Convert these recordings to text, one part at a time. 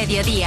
Mediodía.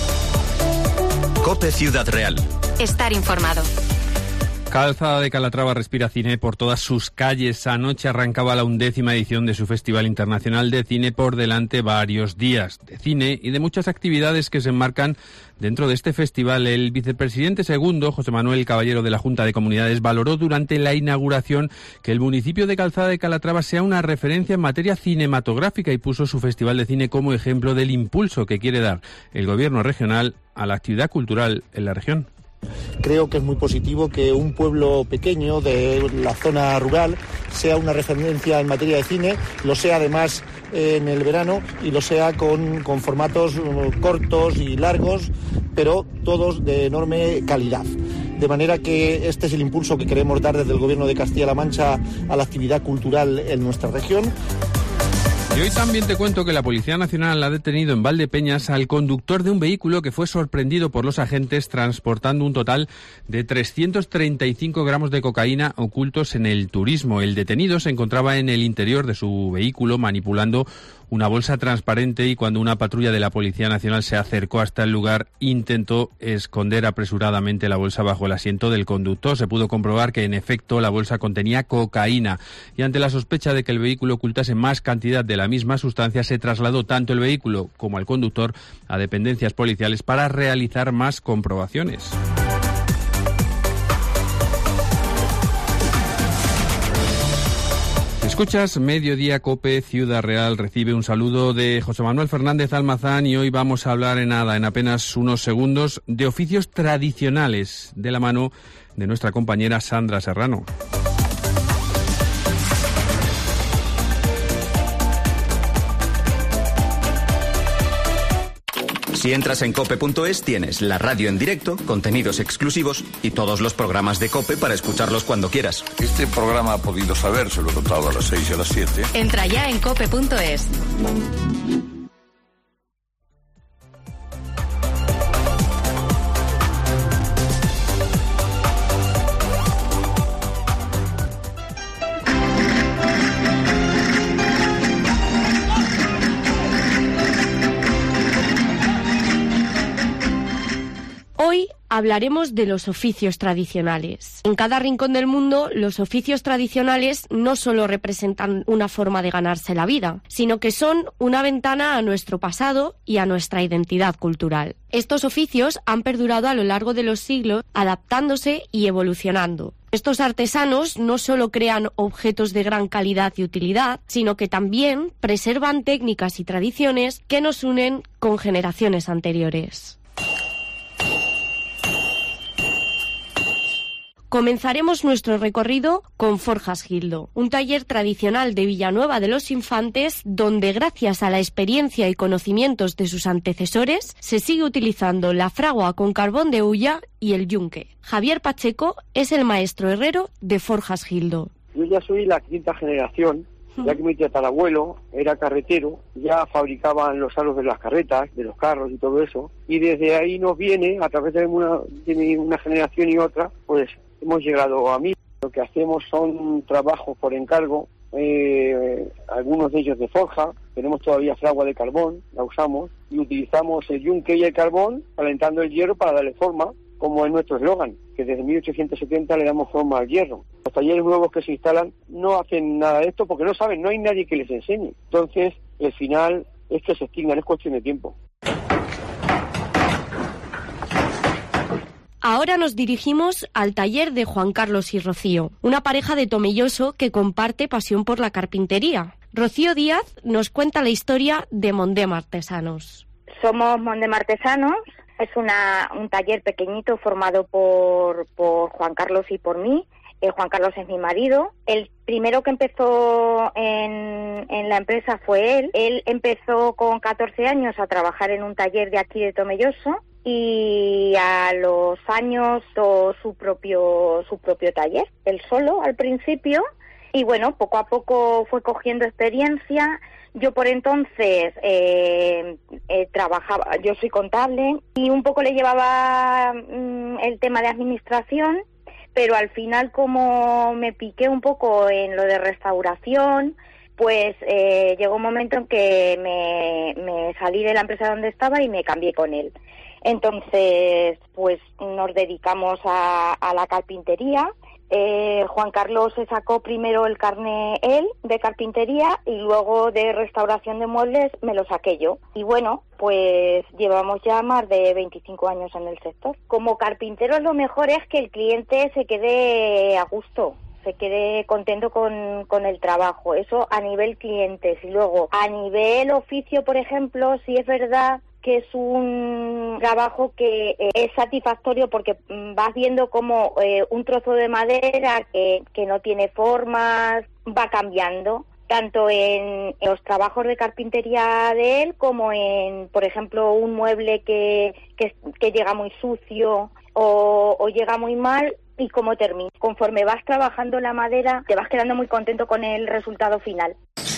COPE Ciudad Real. Estar informado. Calzada de Calatrava respira cine por todas sus calles. Anoche arrancaba la 11ª edición de su Festival Internacional de Cine, por delante varios días de cine y de muchas actividades que se enmarcan dentro de este festival. El vicepresidente segundo, José Manuel Caballero, de la Junta de Comunidades, valoró durante la inauguración que el municipio de Calzada de Calatrava sea una referencia en materia cinematográfica y puso su Festival de Cine como ejemplo del impulso que quiere dar el gobierno regional a la actividad cultural en la región. Creo que es muy positivo que un pueblo pequeño de la zona rural sea una referencia en materia de cine, lo sea además en el verano y lo sea con formatos cortos y largos, pero todos de enorme calidad. De manera que este es el impulso que queremos dar desde el Gobierno de Castilla-La Mancha a la actividad cultural en nuestra región. Y hoy también te cuento que la Policía Nacional ha detenido en Valdepeñas al conductor de un vehículo que fue sorprendido por los agentes transportando un total de 335 gramos de cocaína ocultos en el turismo. El detenido se encontraba en el interior de su vehículo manipulando una bolsa transparente y cuando una patrulla de la Policía Nacional se acercó hasta el lugar intentó esconder apresuradamente la bolsa bajo el asiento del conductor. Se pudo comprobar que en efecto la bolsa contenía cocaína y ante la sospecha de que el vehículo ocultase más cantidad de la misma sustancia se trasladó tanto el vehículo como al conductor a dependencias policiales para realizar más comprobaciones. Escuchas Mediodía COPE Ciudad Real. Recibe un saludo de José Manuel Fernández Almazán y hoy vamos a hablar en apenas unos segundos de oficios tradicionales de la mano de nuestra compañera Sandra Serrano. Si entras en cope.es tienes la radio en directo, contenidos exclusivos y todos los programas de COPE para escucharlos cuando quieras. Este programa ha podido saber, se lo he contado a las 6 y a las 7. Entra ya en cope.es. Hoy hablaremos de los oficios tradicionales. En cada rincón del mundo, los oficios tradicionales no solo representan una forma de ganarse la vida, sino que son una ventana a nuestro pasado y a nuestra identidad cultural. Estos oficios han perdurado a lo largo de los siglos, adaptándose y evolucionando. Estos artesanos no solo crean objetos de gran calidad y utilidad, sino que también preservan técnicas y tradiciones que nos unen con generaciones anteriores. Comenzaremos nuestro recorrido con Forjas Gildo, un taller tradicional de Villanueva de los Infantes donde gracias a la experiencia y conocimientos de sus antecesores se sigue utilizando la fragua con carbón de hulla y el yunque. Javier Pacheco es el maestro herrero de Forjas Gildo. Yo ya soy la quinta generación, ya que mi tatarabuelo era carretero, ya fabricaban los aros de las carretas, de los carros y todo eso, y desde ahí nos viene, a través de una generación y otra, pues hemos llegado a mí. Lo que hacemos son trabajos por encargo, algunos de ellos de forja, tenemos todavía fragua de carbón, la usamos, y utilizamos el yunque y el carbón calentando el hierro para darle forma, como es nuestro eslogan, que desde 1870 le damos forma al hierro. Los talleres nuevos que se instalan no hacen nada de esto porque no saben, no hay nadie que les enseñe. Entonces, el final es que se extingan, es cuestión de tiempo. Ahora nos dirigimos al taller de Juan Carlos y Rocío, una pareja de Tomelloso que comparte pasión por la carpintería. Rocío Díaz nos cuenta la historia de Mondem Artesanos. Somos Mondem Artesanos, es un taller pequeñito formado por Juan Carlos y por mí. Juan Carlos es mi marido. El primero que empezó en la empresa fue él. Él empezó con 14 años a trabajar en un taller de aquí de Tomelloso y a los años tuvo su propio taller, él solo al principio, y bueno, poco a poco fue cogiendo experiencia. Yo por entonces trabajaba, yo soy contable y un poco le llevaba el tema de administración, pero al final como me piqué un poco en lo de restauración, pues llegó un momento en que me salí de la empresa donde estaba y me cambié con él. Entonces, pues nos dedicamos a la carpintería. Juan Carlos se sacó primero el carné él de carpintería y luego de restauración de muebles me lo saqué yo. Y bueno, pues llevamos ya más de 25 años en el sector. Como carpinteros lo mejor es que el cliente se quede a gusto, se quede contento con el trabajo. Eso a nivel clientes. Y luego a nivel oficio, por ejemplo, sí es verdad que es un trabajo que es satisfactorio porque vas viendo como un trozo de madera que no tiene formas va cambiando, tanto en los trabajos de carpintería de él como en, por ejemplo, un mueble que llega muy sucio o llega muy mal y cómo termina. Conforme vas trabajando la madera te vas quedando muy contento con el resultado final.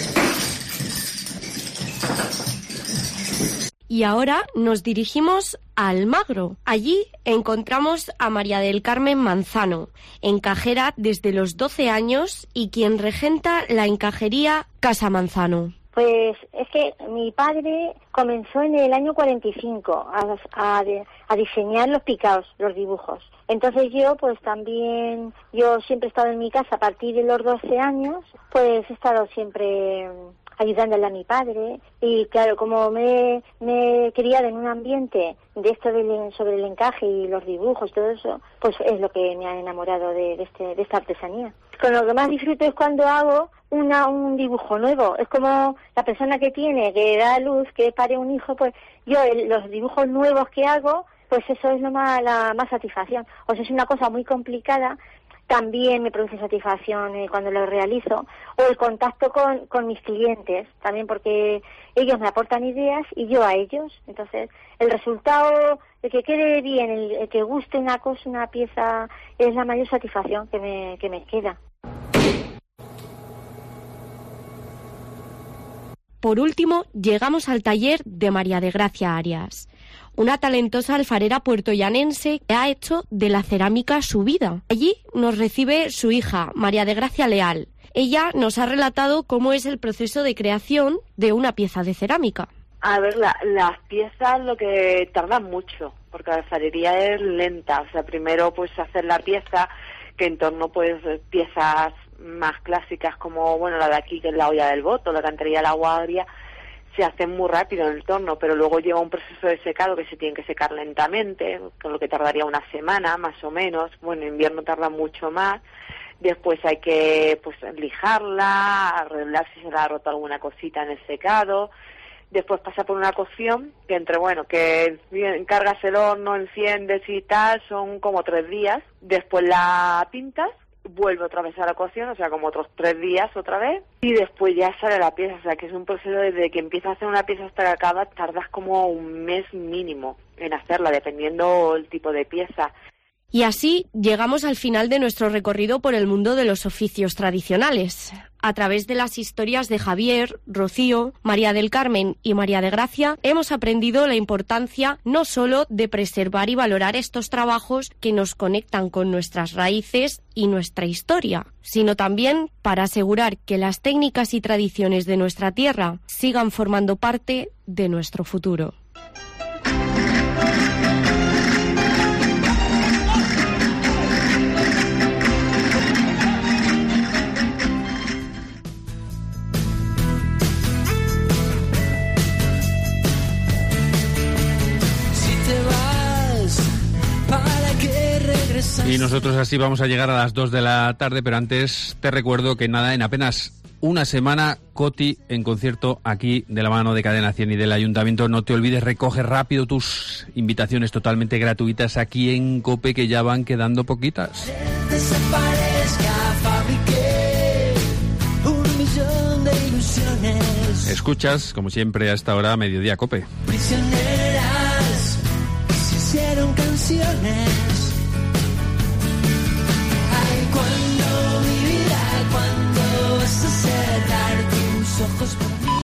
Y ahora nos dirigimos a Almagro. Allí encontramos a María del Carmen Manzano, encajera desde los 12 años y quien regenta la encajería Casa Manzano. Pues es que mi padre comenzó en el año 45 a diseñar los picados, los dibujos. Entonces yo pues también, yo siempre he estado en mi casa a partir de los 12 años, pues he estado siempre ayudándole a mi padre y claro, como me he criado en un ambiente de esto sobre el encaje y los dibujos y todo eso, pues es lo que me ha enamorado de esta artesanía. Con lo que más disfruto es cuando hago un dibujo nuevo. Es como la persona que da luz, que pare un hijo, pues yo los dibujos nuevos que hago, pues eso es la más satisfacción. O sea, es una cosa muy complicada, también me produce satisfacción cuando lo realizo, o el contacto con mis clientes, también porque ellos me aportan ideas y yo a ellos. Entonces, el resultado, el que quede bien, el que guste una cosa, una pieza, es la mayor satisfacción que me queda. Por último, llegamos al taller de María de Gracia Arias, una talentosa alfarera puertollanense que ha hecho de la cerámica su vida. Allí nos recibe su hija, María de Gracia Leal. Ella nos ha relatado cómo es el proceso de creación de una pieza de cerámica. A ver, las piezas lo que tardan mucho, porque la alfarería es lenta. O sea, primero pues hacer la pieza, que en torno pues piezas más clásicas como, bueno, la de aquí que es la olla del boto, la cantería de la guardia, se hacen muy rápido en el torno, pero luego lleva un proceso de secado que se tiene que secar lentamente, con lo que tardaría una semana más o menos. Bueno, en invierno tarda mucho más. Después hay que pues lijarla, arreglar si se le ha roto alguna cosita en el secado. Después pasa por una cocción que que encargas el horno, enciendes y tal, son como 3 días. Después la pintas, vuelve otra vez a la cocción, o sea, como otros 3 días otra vez, y después ya sale la pieza. O sea, que es un proceso desde que empiezas a hacer una pieza hasta que acaba, tardas como un mes mínimo en hacerla, dependiendo el tipo de pieza. Y así llegamos al final de nuestro recorrido por el mundo de los oficios tradicionales. A través de las historias de Javier, Rocío, María del Carmen y María de Gracia, hemos aprendido la importancia no solo de preservar y valorar estos trabajos que nos conectan con nuestras raíces y nuestra historia, sino también para asegurar que las técnicas y tradiciones de nuestra tierra sigan formando parte de nuestro futuro. Y nosotros así vamos a llegar a las 2 de la tarde, pero antes te recuerdo que en apenas una semana, Coti en concierto aquí de la mano de Cadena 100 y del Ayuntamiento. No te olvides, recoge rápido tus invitaciones totalmente gratuitas aquí en COPE, que ya van quedando poquitas. Escuchas, como siempre, a esta hora, Mediodía COPE. Prisioneras, se hicieron canciones.